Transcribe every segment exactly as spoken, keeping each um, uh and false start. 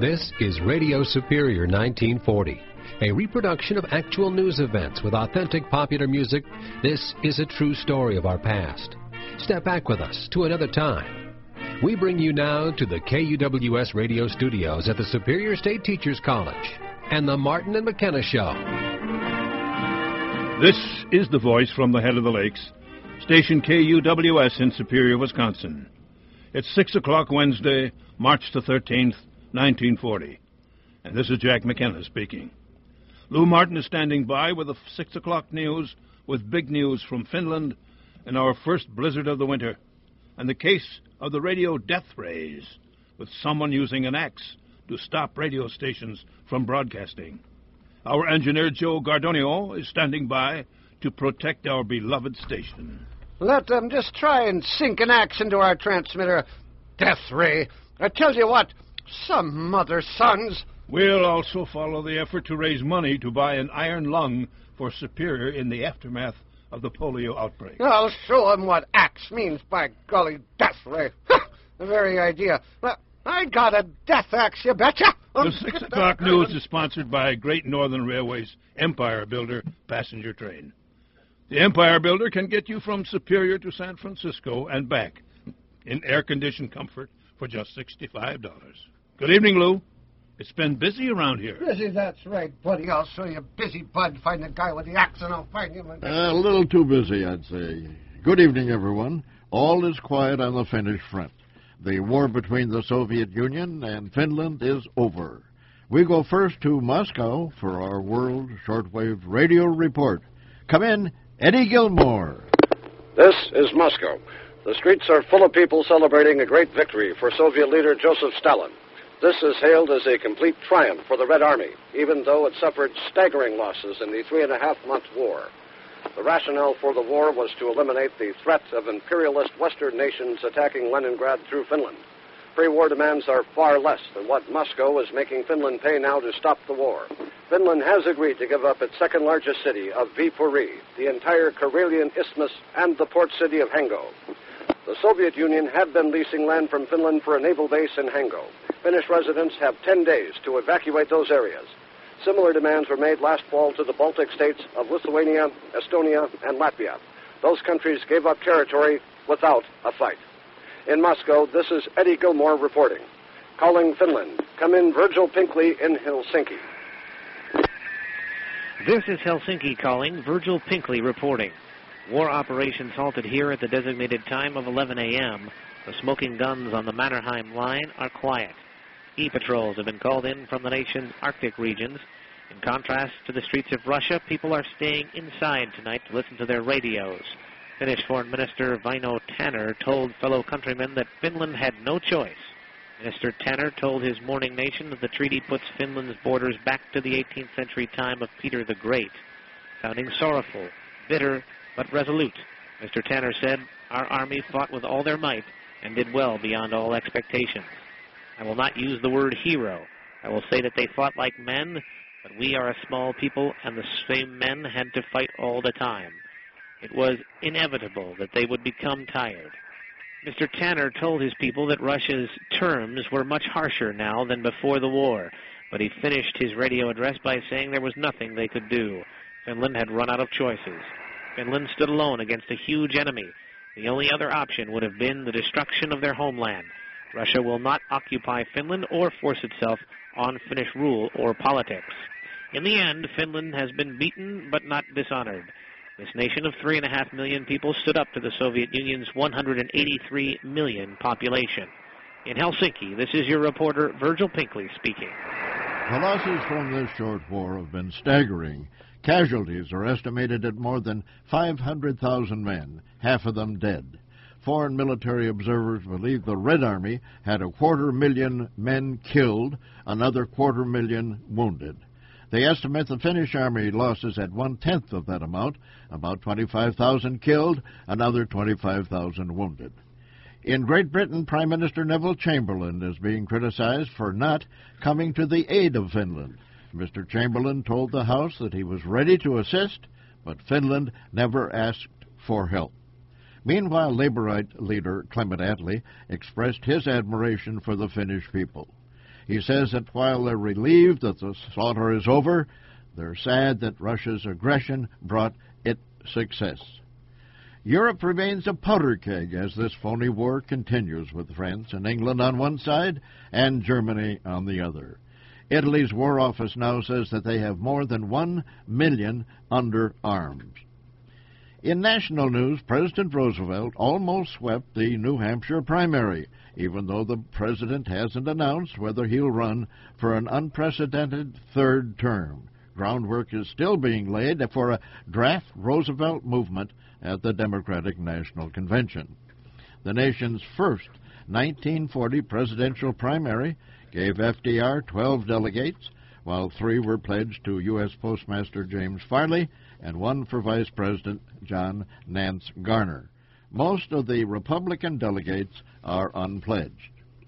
This is Radio Superior nineteen forty, a reproduction of actual news events with authentic popular music. This is a true story of our past. Step back with us to another time. We bring you now to the K U W S radio studios at the Superior State Teachers College and the Martin and McKenna Show. This is the voice from the head of the lakes, station K U W S in Superior, Wisconsin. It's six o'clock Wednesday, March the thirteenth, nineteen forty. And this is Jack McKenna speaking. Lou Martin is standing by with the six o'clock news with big news from Finland and our first blizzard of the winter, and the case of the radio death rays, with someone using an axe to stop radio stations from broadcasting. Our engineer, Joe Gardonio, is standing by to protect our beloved station. Let them just try and sink an axe into our transmitter. Death ray. I tell you what, some mother sons. We'll also follow the effort to raise money to buy an iron lung for Superior in the aftermath of the polio outbreak. I'll show them what axe means, by golly, death ray. The very idea. Well, I got a death axe, you betcha. The six o'clock news is sponsored by Great Northern Railway's Empire Builder passenger train. The Empire Builder can get you from Superior to San Francisco and back in air-conditioned comfort for just sixty-five dollars. Good evening, Lou. It's been busy around here. Busy, that's right, buddy. I'll show you busy, bud. Find the guy with the axe and I'll find him. And... Uh, a little too busy, I'd say. Good evening, everyone. All is quiet on the Finnish front. The war between the Soviet Union and Finland is over. We go first to Moscow for our World Shortwave Radio Report. Come in, Eddie Gilmore. This is Moscow. The streets are full of people celebrating a great victory for Soviet leader Joseph Stalin. This is hailed as a complete triumph for the Red Army, even though it suffered staggering losses in the three and a half month war. The rationale for the war was to eliminate the threat of imperialist Western nations attacking Leningrad through Finland. Pre-war demands are far less than what Moscow is making Finland pay now to stop the war. Finland has agreed to give up its second largest city of Viipuri, the entire Karelian Isthmus, and the port city of Hango. The Soviet Union had been leasing land from Finland for a naval base in Hango. Finnish residents have ten days to evacuate those areas. Similar demands were made last fall to the Baltic states of Lithuania, Estonia, and Latvia. Those countries gave up territory without a fight. In Moscow, this is Eddie Gilmore reporting. Calling Finland, come in Virgil Pinkley in Helsinki. This is Helsinki calling, Virgil Pinkley reporting. War operations halted here at the designated time of eleven a.m. The smoking guns on the Mannerheim line are quiet. E-patrols have been called in from the nation's Arctic regions. In contrast to the streets of Russia, people are staying inside tonight to listen to their radios. Finnish Foreign Minister Väinö Tanner told fellow countrymen that Finland had no choice. Minister Tanner told his morning nation that the treaty puts Finland's borders back to the eighteenth century time of Peter the Great. Sounding sorrowful, bitter, but resolute, Mister Tanner said, "Our army fought with all their might and did well beyond all expectations. I will not use the word hero. I will say that they fought like men, but we are a small people, and the same men had to fight all the time. It was inevitable that they would become tired." Mister Tanner told his people that Russia's terms were much harsher now than before the war, but he finished his radio address by saying there was nothing they could do. Finland had run out of choices. Finland stood alone against a huge enemy. The only other option would have been the destruction of their homeland. Russia will not occupy Finland or force itself on Finnish rule or politics. In the end, Finland has been beaten but not dishonored. This nation of three and a half million people stood up to the Soviet Union's one hundred eighty-three million population. In Helsinki, this is your reporter, Virgil Pinkley, speaking. The losses from this short war have been staggering. Casualties are estimated at more than five hundred thousand men, half of them dead. Foreign military observers believe the Red Army had a quarter million men killed, another quarter million wounded. They estimate the Finnish army losses at one-tenth of that amount, about twenty-five thousand killed, another twenty-five thousand wounded. In Great Britain, Prime Minister Neville Chamberlain is being criticized for not coming to the aid of Finland. Mister Chamberlain told the House that he was ready to assist, but Finland never asked for help. Meanwhile, Labourite leader Clement Attlee expressed his admiration for the Finnish people. He says that while they're relieved that the slaughter is over, they're sad that Russia's aggression brought it success. Europe remains a powder keg as this phony war continues, with France and England on one side and Germany on the other. Italy's War Office now says that they have more than one million under arms. In national news, President Roosevelt almost swept the New Hampshire primary, even though the president hasn't announced whether he'll run for an unprecedented third term. Groundwork is still being laid for a draft Roosevelt movement at the Democratic National Convention. The nation's first nineteen forty presidential primary gave F D R twelve delegates, while three were pledged to U S Postmaster James Farley and one for Vice President John Nance Garner. Most of the Republican delegates are unpledged.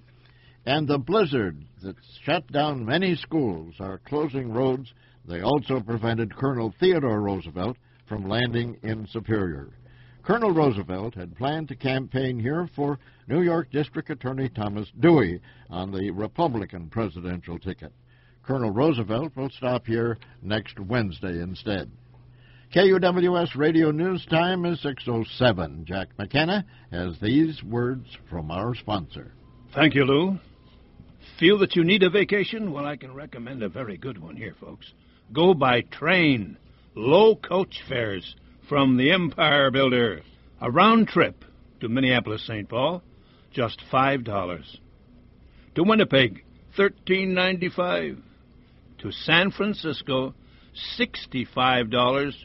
And the blizzard that shut down many schools are closing roads. They also prevented Colonel Theodore Roosevelt from landing in Superior. Colonel Roosevelt had planned to campaign here for New York District Attorney Thomas Dewey on the Republican presidential ticket. Colonel Roosevelt will stop here next Wednesday instead. K U W S Radio News time is six oh seven. Jack McKenna has these words from our sponsor. Thank you, Lou. Feel that you need a vacation? Well, I can recommend a very good one here, folks. Go by train. Low coach fares from the Empire Builder. A round trip to Minneapolis-Saint Paul, just five dollars. To Winnipeg, thirteen ninety-five. To San Francisco, sixty-five dollars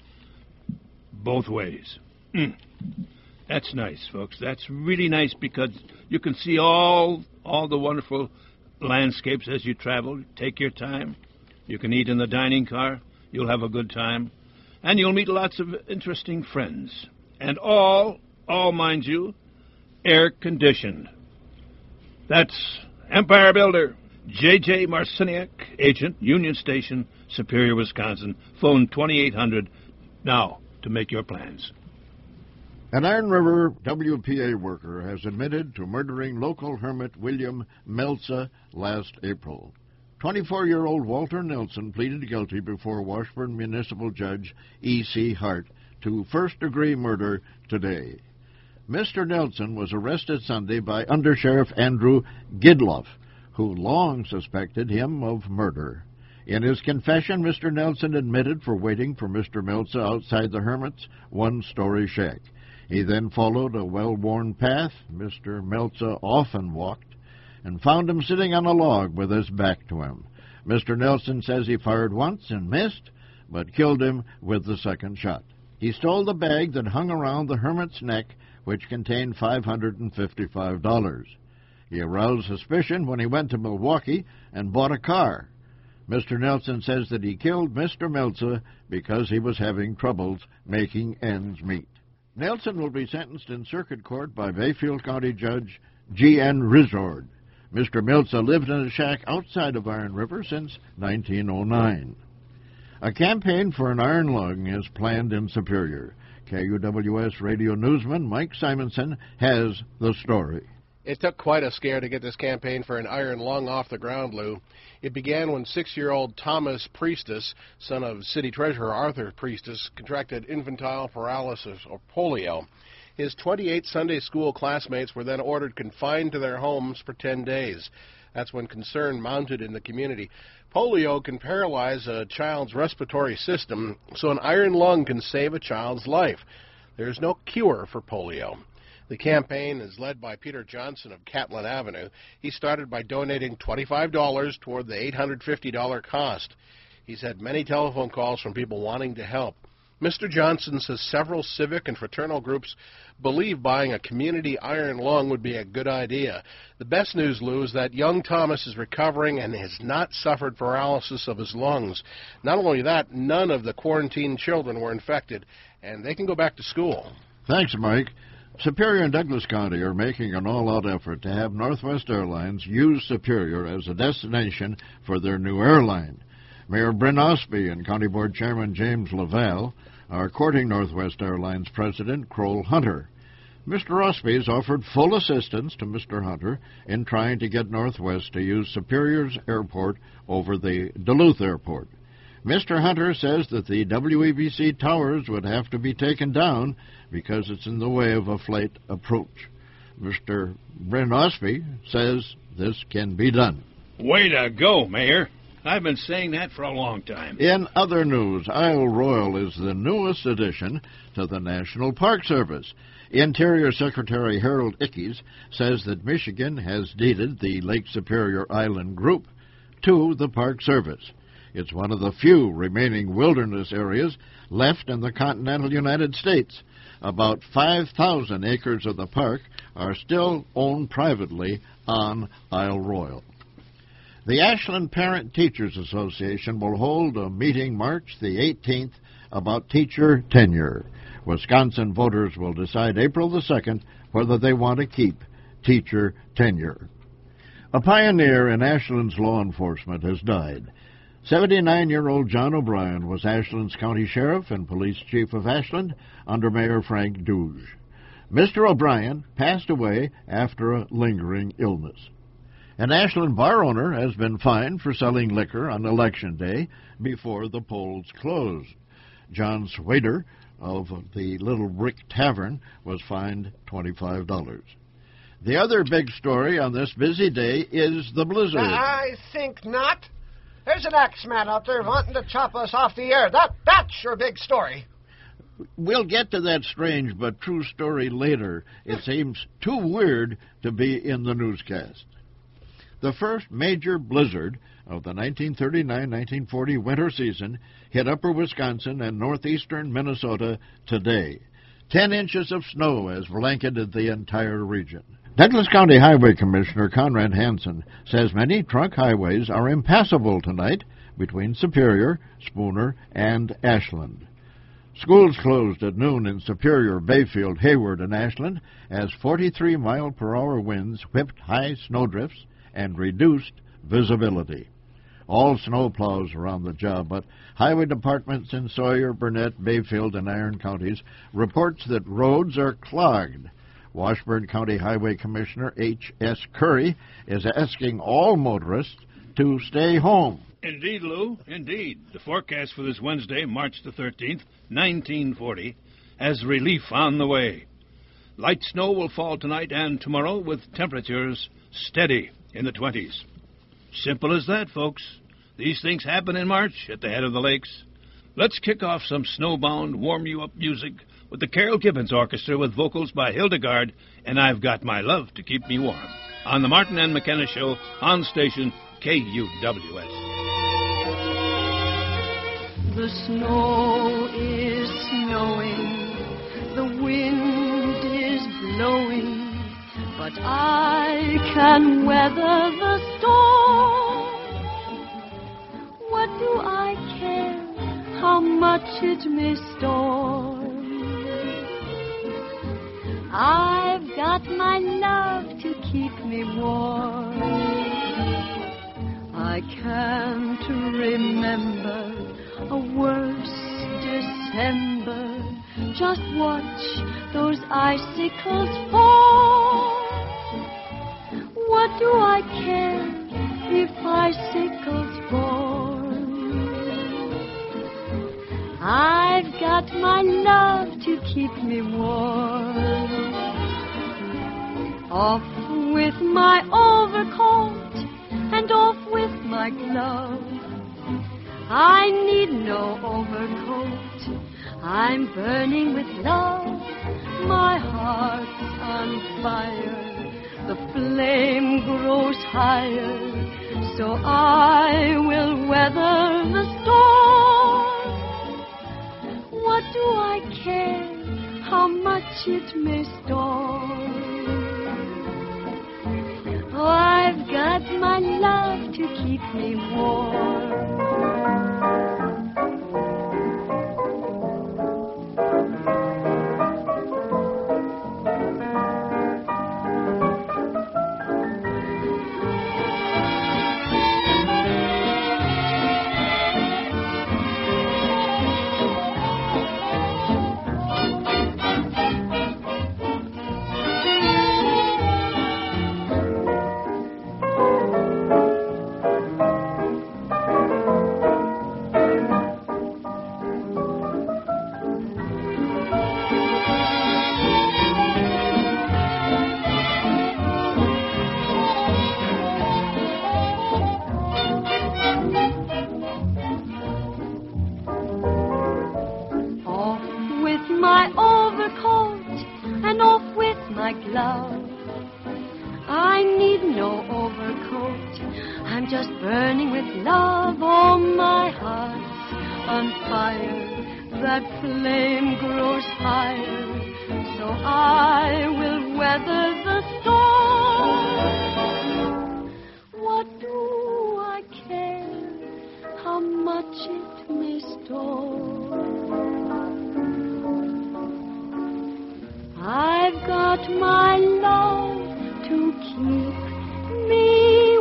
both ways. Mm. That's nice, folks. That's really nice because you can see all all the wonderful landscapes as you travel. Take your time. You can eat in the dining car. You'll have a good time. And you'll meet lots of interesting friends. And all, all, mind you, air-conditioned. That's Empire Builder. J J Marciniak, agent, Union Station, Superior, Wisconsin. Phone twenty-eight hundred now to make your plans. An Iron River W P A worker has admitted to murdering local hermit William Meltzer last April. twenty-four-year-old Walter Nelson pleaded guilty before Washburn Municipal Judge E C Hart to first-degree murder today. Mister Nelson was arrested Sunday by Undersheriff Andrew Gidloff, who long suspected him of murder. In his confession, Mister Nelson admitted for waiting for Mister Meltzer outside the hermit's one-story shack. He then followed a well-worn path Mister Meltzer often walked and found him sitting on a log with his back to him. Mister Nelson says he fired once and missed, but killed him with the second shot. He stole the bag that hung around the hermit's neck, which contained five hundred fifty-five dollars. He aroused suspicion when he went to Milwaukee and bought a car. Mister Nelson says that he killed Mister Meltzer because he was having troubles making ends meet. Nelson will be sentenced in circuit court by Bayfield County Judge G N Rizord. Mister Meltzer lived in a shack outside of Iron River since nineteen oh nine. A campaign for an iron lung is planned in Superior. K U W S radio newsman Mike Simonson has the story. It took quite a scare to get this campaign for an iron lung off the ground, Lou. It began when six-year-old Thomas Priestus, son of city treasurer Arthur Priestus, contracted infantile paralysis, or polio. His twenty-eight Sunday school classmates were then ordered confined to their homes for ten days. That's when concern mounted in the community. Polio can paralyze a child's respiratory system, so an iron lung can save a child's life. There's no cure for polio. The campaign is led by Peter Johnson of Catlin Avenue. He started by donating twenty-five dollars toward the eight hundred fifty dollars cost. He's had many telephone calls from people wanting to help. Mister Johnson says several civic and fraternal groups believe buying a community iron lung would be a good idea. The best news, Lou, is that young Thomas is recovering and has not suffered paralysis of his lungs. Not only that, none of the quarantined children were infected, and they can go back to school. Thanks, Mike. Superior and Douglas County are making an all-out effort to have Northwest Airlines use Superior as a destination for their new airline. Mayor Bryn Osby and County Board Chairman James Laval are courting Northwest Airlines President Kroll Hunter. Mister Osby's offered full assistance to Mister Hunter in trying to get Northwest to use Superior's airport over the Duluth airport. Mister Hunter says that the W E B C towers would have to be taken down because it's in the way of a flight approach. Mister Brent Osby says this can be done. Way to go, Mayor. I've been saying that for a long time. In other news, Isle Royal is the newest addition to the National Park Service. Interior Secretary Harold Ickes says that Michigan has deeded the Lake Superior Island Group to the Park Service. It's one of the few remaining wilderness areas left in the continental United States. About five thousand acres of the park are still owned privately on Isle Royal. The Ashland Parent Teachers Association will hold a meeting March the eighteenth about teacher tenure. Wisconsin voters will decide April the second whether they want to keep teacher tenure. A pioneer in Ashland's law enforcement has died. seventy-nine-year-old John O'Brien was Ashland's county sheriff and police chief of Ashland under Mayor Frank Douge. Mister O'Brien passed away after a lingering illness. An Ashland bar owner has been fined for selling liquor on Election Day before the polls close. John Swader of the Little Brick Tavern was fined twenty-five dollars. The other big story on this busy day is the blizzard. I think not. There's an axeman out there wanting to chop us off the air. That That's your big story. We'll get to that strange but true story later. It seems too weird to be in the newscast. The first major blizzard of the nineteen thirty-nine nineteen forty winter season hit upper Wisconsin and northeastern Minnesota today. Ten inches of snow has blanketed the entire region. Douglas County Highway Commissioner Conrad Hansen says many trunk highways are impassable tonight between Superior, Spooner, and Ashland. Schools closed at noon in Superior, Bayfield, Hayward, and Ashland as forty-three mile per hour winds whipped high snowdrifts and reduced visibility. All snowplows are on the job, but highway departments in Sawyer, Burnett, Bayfield, and Iron counties reports that roads are clogged. Washburn County Highway Commissioner H S Curry is asking all motorists to stay home. Indeed, Lou, indeed. The forecast for this Wednesday, March the thirteenth, nineteen forty, has relief on the way. Light snow will fall tonight and tomorrow with temperatures steady in the twenties. Simple as that, folks. These things happen in March at the head of the lakes. Let's kick off some snowbound, warm-you-up music with the Carol Gibbons Orchestra with vocals by Hildegard and I've Got My Love to Keep Me Warm on the Martin and McKenna Show on station K U W S. The snow is snowing, the wind is blowing, but I can weather the storm. What do I care how much it may storm? I've got my love to keep me warm. I can't remember a worse December. Just watch those icicles fall. What do I care if icicles fall? I've got my love to keep me warm. Off with my overcoat and off with my glove. I need no overcoat, I'm burning with love. My heart's on fire, the flame grows higher, so I will weather the storm. What do I care how much it may storm? Oh, I've got my love to keep me warm. I'm just burning with love. Oh, my heart's on fire. That flame grows higher. So I will weather the storm. What do I care how much it may storm? I've got my love to keep me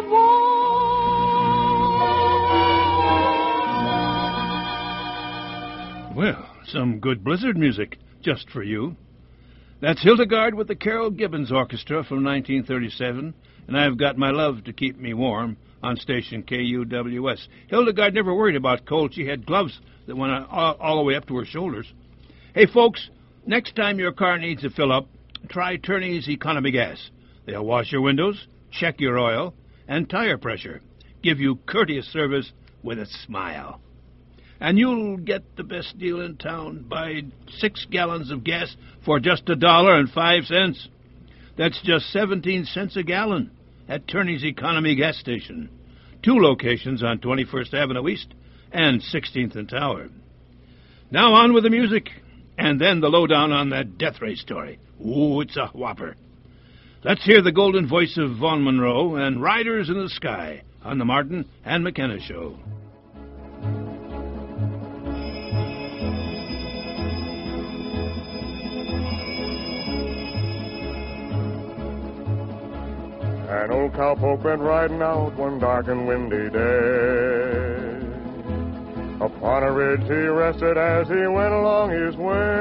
warm. Well, some good blizzard music just for you. That's Hildegard with the Carol Gibbons Orchestra from nineteen thirty-seven, and I've got my love to keep me warm on station K U W S. Hildegard never worried about cold. She had gloves that went all, all the way up to her shoulders. Hey, folks, next time your car needs a fill-up, try Turney's Economy Gas. They'll wash your windows, check your oil, and tire pressure, give you courteous service with a smile. And you'll get the best deal in town. Buy six gallons of gas for just a dollar and five cents. That's just seventeen cents a gallon at Turney's Economy Gas Station. Two locations on twenty-first Avenue East and sixteenth and Tower. Now on with the music, and then the lowdown on that death ray story. Ooh, it's a whopper. Let's hear the golden voice of Vaughn Monroe and Riders in the Sky on the Martin and McKenna Show. An old cowpoke went riding out one dark and windy day. Upon a ridge he rested as he went along his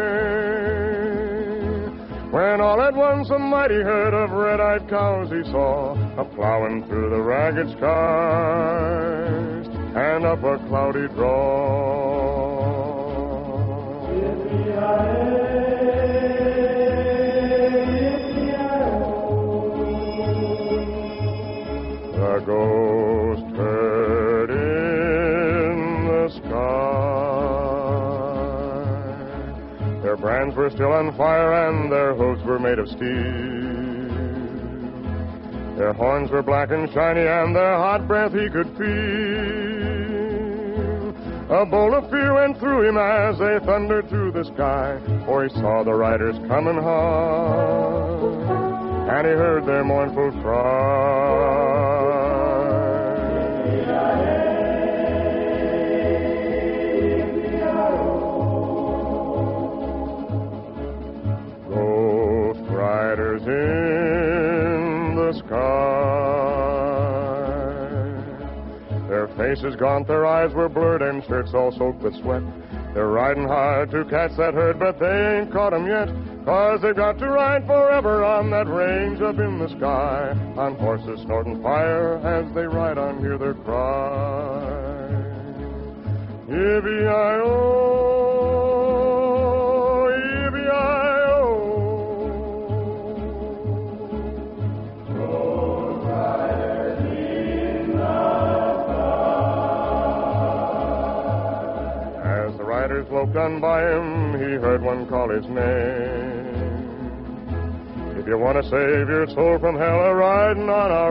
way. When all at once a mighty herd of red-eyed cows he saw, a-plowing through the ragged skies and up a cloudy draw. The ghost herd in the sky. Their brands were still on fire and their hooves were made of steel. Their horns were black and shiny and their hot breath he could feel. A bolt of fear went through him as they thundered through the sky, for he saw the riders coming hard, and he heard their mournful cry. Riders in the sky. Their faces gaunt, their eyes were blurred, and shirts all soaked with sweat. They're riding hard to catch that herd, but they ain't caught 'em yet, 'cause they've got to ride forever on that range up in the sky, on horses snorting fire as they ride on, hear their cry. Yippee-yi-oh, yippee-yi-oh. Loped on by him, he heard one call his name. If you want to save your soul from hell a-riding on our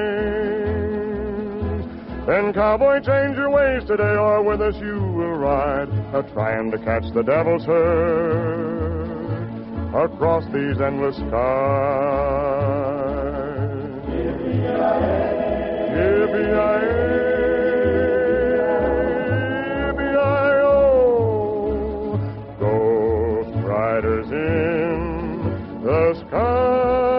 range, then cowboy, change your ways today, or with us you will ride, a-trying to catch the devil's herd across these endless skies. Yippee-yi-yi, yippee-yi-yi. Riders in the sky.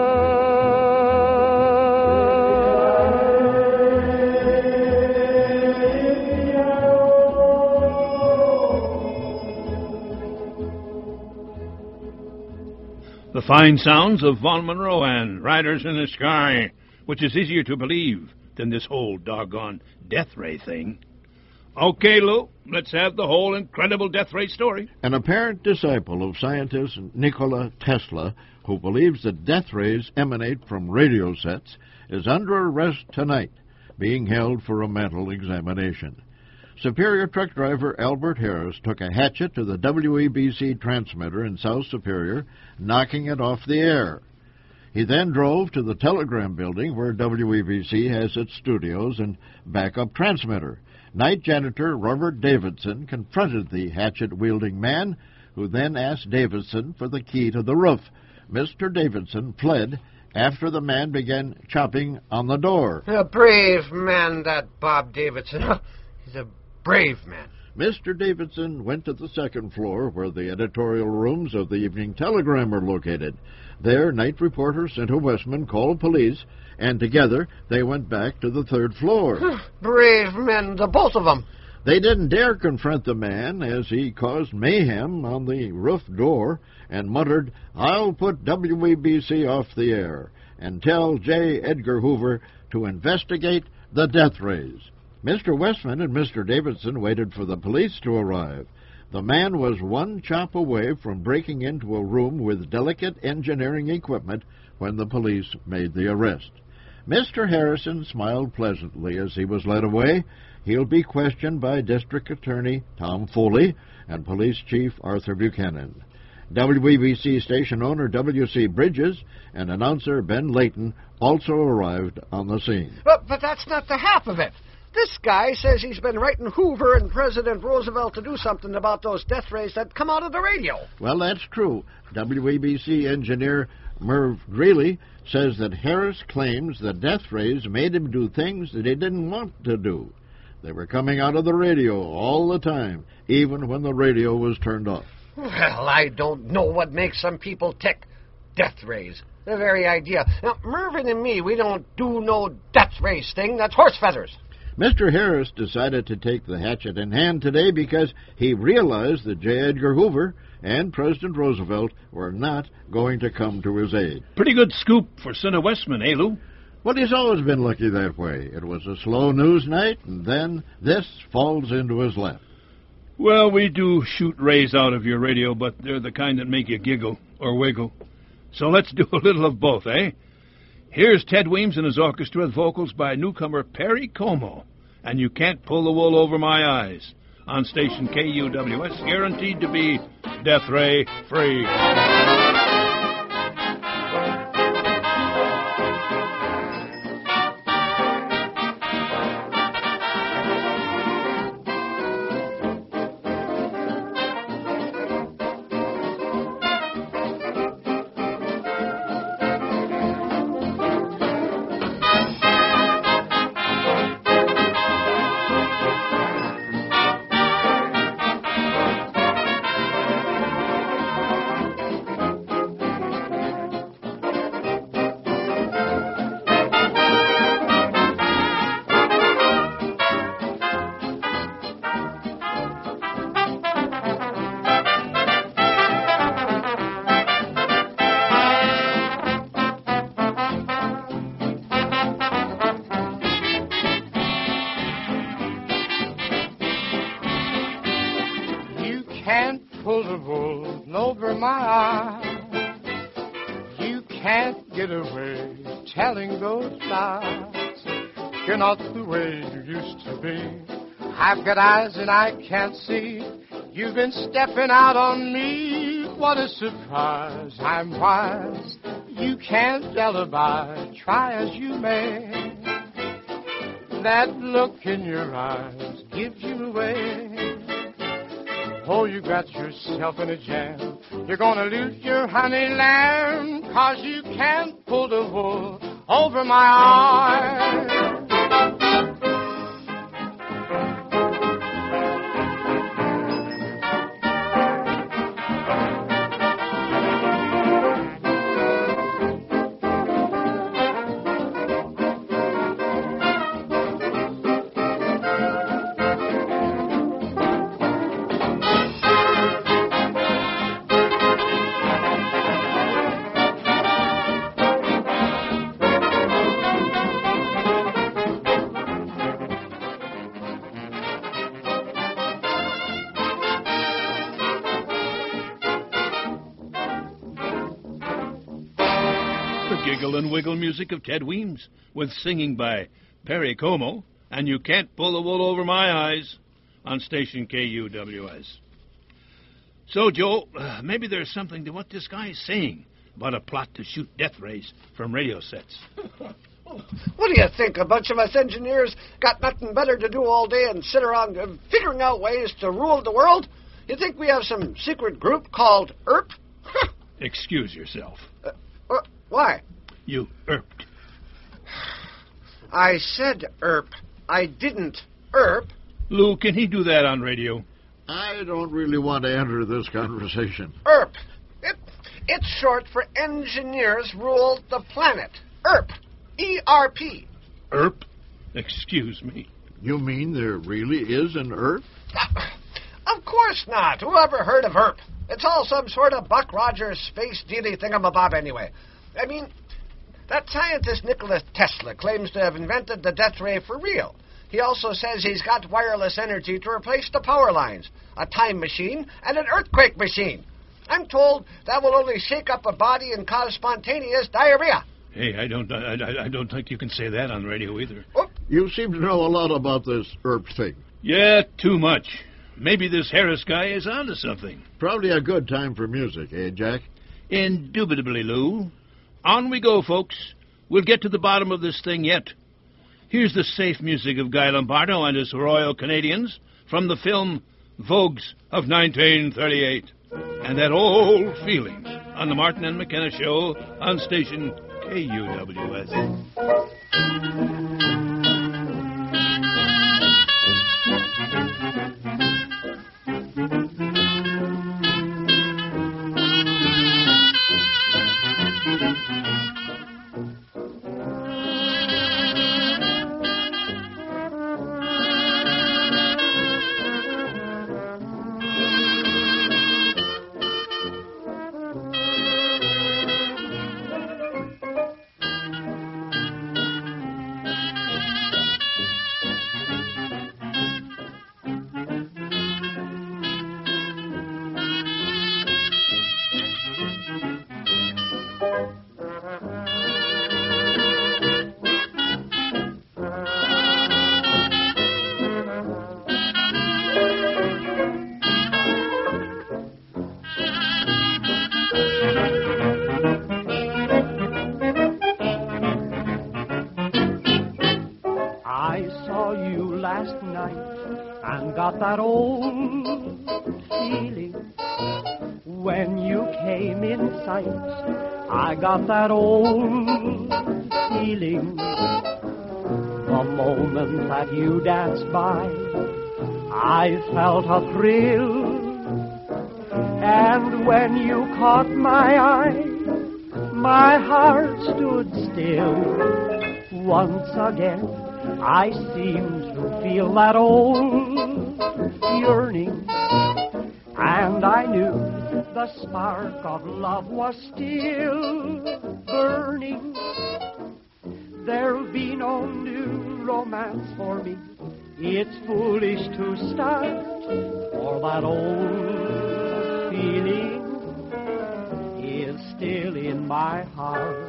The fine sounds of Vaughn Monroe and Riders in the Sky, which is easier to believe than this whole doggone death ray thing. Okay, Lou, let's have the whole incredible death ray story. An apparent disciple of scientist Nikola Tesla, who believes that death rays emanate from radio sets, is under arrest tonight, being held for a mental examination. Superior truck driver Albert Harris took a hatchet to the W E B C transmitter in South Superior, knocking it off the air. He then drove to the Telegram Building where W E B C has its studios and backup transmitter. Night janitor Robert Davidson confronted the hatchet-wielding man, who then asked Davidson for the key to the roof. Mister Davidson fled after the man began chopping on the door. A brave man, that Bob Davidson. He's a brave man. Mister Davidson went to the second floor where the editorial rooms of the Evening Telegram are located. There, night reporter Cinta Westman called police, and together they went back to the third floor. Brave men, the both of them. They didn't dare confront the man as he caused mayhem on the roof door and muttered, "I'll put W E B C off the air and tell J. Edgar Hoover to investigate the death rays." Mister Westman and Mister Davidson waited for the police to arrive. The man was one chop away from breaking into a room with delicate engineering equipment when the police made the arrest. Mister Harrison smiled pleasantly as he was led away. He'll be questioned by District Attorney Tom Foley and Police Chief Arthur Buchanan. W E B C station owner W C Bridges and announcer Ben Layton also arrived on the scene. But, but that's not the half of it. This guy says he's been writing Hoover and President Roosevelt to do something about those death rays that come out of the radio. Well, that's true. W E B C engineer Merv Greeley says that Harris claims the death rays made him do things that he didn't want to do. They were coming out of the radio all the time, even when the radio was turned off. Well, I don't know what makes some people tick. Death rays. The very idea. Now, Mervyn and me, we don't do no death rays thing. That's horse feathers. Mister Harris decided to take the hatchet in hand today because he realized that J. Edgar Hoover and President Roosevelt were not going to come to his aid. Pretty good scoop for Cinta Westman, eh, Lou? Well, he's always been lucky that way. It was a slow news night, and then this falls into his lap. Well, we do shoot rays out of your radio, but they're the kind that make you giggle or wiggle. So let's do a little of both, eh? Here's Ted Weems and his orchestra with vocals by newcomer Perry Como. And You Can't Pull the Wool Over My Eyes. On station K U W S, guaranteed to be death ray free. Can't pull the wool over my eyes. You can't get away telling those lies. You're not the way you used to be. I've got eyes and I can't see. You've been stepping out on me. What a surprise, I'm wise. You can't alibi, try as you may. That look in your eyes gives you away. Oh, you got yourself in a jam. You're gonna lose your honey lamb, 'cause you can't pull the wool over my eyes. Giggle and wiggle music of Ted Weems, with singing by Perry Como, and You Can't Pull the Wool Over My Eyes, on station K U W S. So, Joe, uh, maybe there's something to what this guy's saying, but a plot to shoot death rays from radio sets. What do you think? A bunch of us engineers got nothing better to do all day and sit around uh, figuring out ways to rule the world? You think we have some secret group called E R P? Excuse yourself. Uh, uh, why? You erped. I said E R P. I didn't E R P. Lou, can he do that on radio? I don't really want to enter this conversation. E R P. It, it's short for Engineers Rule the Planet. E R P. E R P. E R P? Excuse me. You mean there really is an E R P? Of course not. Who ever heard of E R P? It's all some sort of Buck Rogers space dealy thingamabob anyway. I mean, that scientist Nikola Tesla claims to have invented the death ray for real. He also says he's got wireless energy to replace the power lines, a time machine, and an earthquake machine. I'm told that will only shake up a body and cause spontaneous diarrhea. Hey, I don't, I, I, I don't think you can say that on radio either. Oh. You seem to know a lot about this E R P thing. Yeah, too much. Maybe this Harris guy is onto something. Probably a good time for music, eh, Jack? Indubitably, Lou. On we go, folks. We'll get to the bottom of this thing yet. Here's the safe music of Guy Lombardo and his Royal Canadians from the film Vogues of nineteen thirty-eight. And that old feeling on the Martin and McKenna Show on station K U W S. That old feeling when you came in sight. I got that old feeling the moment that you danced by. I felt a thrill, and when you caught my eye, my heart stood still. Once again I seemed to feel that old yearning, and I knew the spark of love was still burning. There'll be no new romance for me. It's foolish to start, for that old feeling is still in my heart.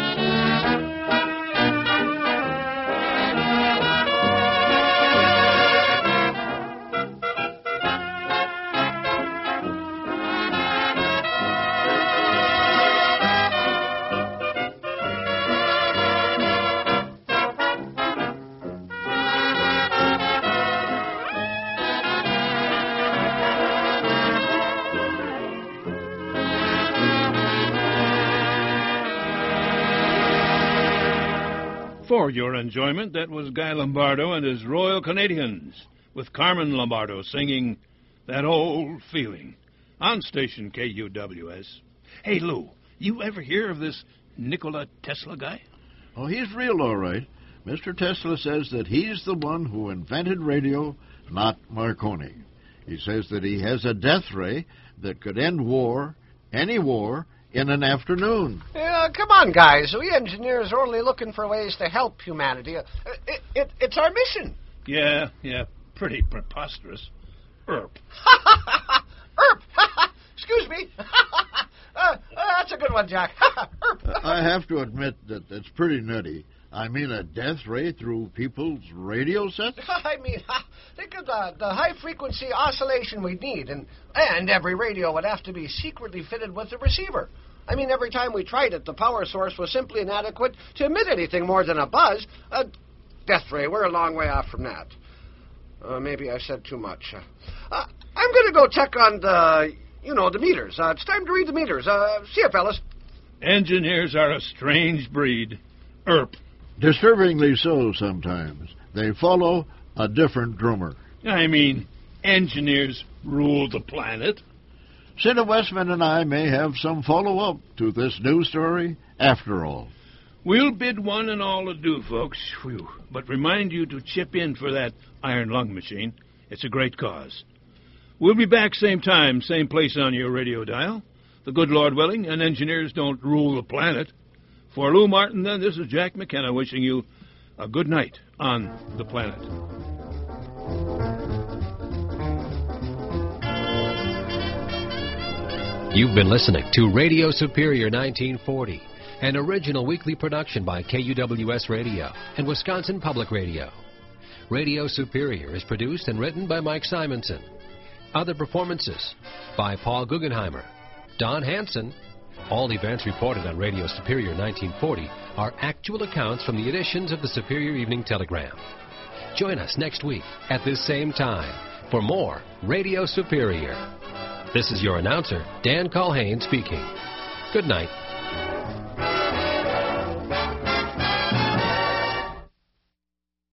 For your enjoyment, that was Guy Lombardo and his Royal Canadians, with Carmen Lombardo singing That Old Feeling on station K U W S. Hey, Lou, you ever hear of this Nikola Tesla guy? Oh, he's real all right. Mister Tesla says that he's the one who invented radio, not Marconi. He says that he has a death ray that could end war, any war, in an afternoon. Yeah, come on, guys. We engineers are only looking for ways to help humanity. Uh, it, it, it's our mission. Yeah, yeah, pretty preposterous. Erp. Erp! Excuse me. uh, uh, that's a good one, Jack. Erp. I have to admit that that's pretty nutty. I mean, a death ray through people's radio sets? I mean, think of the, the high-frequency oscillation we'd need, and, and every radio would have to be secretly fitted with a receiver. I mean, every time we tried it, the power source was simply inadequate to emit anything more than a buzz. Uh, death ray, we're a long way off from that. Uh, maybe I said too much. Uh, uh, I'm going to go check on the, you know, the meters. Uh, it's time to read the meters. Uh, see you, fellas. Engineers are a strange breed. Erp. Disturbingly so sometimes. They follow a different drummer. I mean, engineers rule the planet. Cinda Westman and I may have some follow-up to this news story after all. We'll bid one and all adieu, folks. Whew. But remind you to chip in for that iron lung machine. It's a great cause. We'll be back same time, same place on your radio dial. The good Lord willing, and engineers don't rule the planet. For Lou Martin, then, this is Jack McKenna wishing you a good night on the planet. You've been listening to Radio Superior nineteen forty, an original weekly production by K U W S Radio and Wisconsin Public Radio. Radio Superior is produced and written by Mike Simonson. Other performances by Paul Guggenheimer, Don Hanson. All events reported on Radio Superior nineteen forty are actual accounts from the editions of the Superior Evening Telegram. Join us next week at this same time for more Radio Superior. This is your announcer, Dan Culhane, speaking. Good night.